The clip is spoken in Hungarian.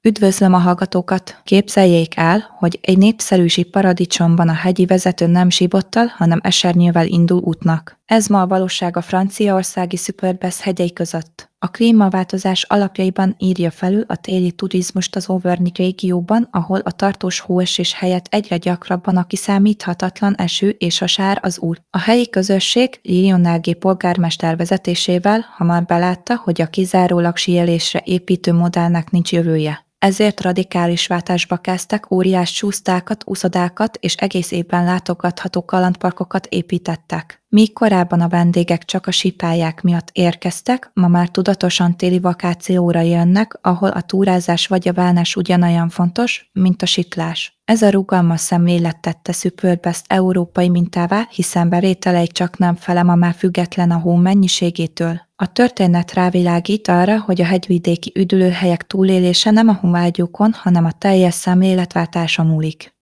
Üdvözlöm a hallgatókat! Képzeljék el, hogy egy népszerűsi paradicsomban a hegyi vezető nem zsibottal, hanem esernyővel indul útnak. Ez ma a valóság a franciaországi Superbesz hegyei között. A klímaváltozás alapjaiban írja felül a téli turizmust az Auvergne régióban, ahol a tartós hóesés helyett egyre gyakrabban a kiszámíthatatlan eső és a sár az út. A helyi közösség Lionel G. polgármester vezetésével hamar belátta, hogy a kizárólag síelésre építő modellnek nincs jövője. Ezért radikális váltásba kezdtek, óriás csúszdákat, uszodákat és egész évben látogatható kalandparkokat építettek. Míg korábban a vendégek csak a sípályák miatt érkeztek, ma már tudatosan téli vakációra jönnek, ahol a túrázás vagy a wellness ugyanolyan fontos, mint a siklás. Ez a rugalmas szemlélet tette Superbest európai mintává, hiszen bevételei csaknem fele ma már független a hó mennyiségétől. A történet rávilágít arra, hogy a hegyvidéki üdülőhelyek túlélése nem a hóvágyúkon, hanem a teljes szemléletváltáson múlik.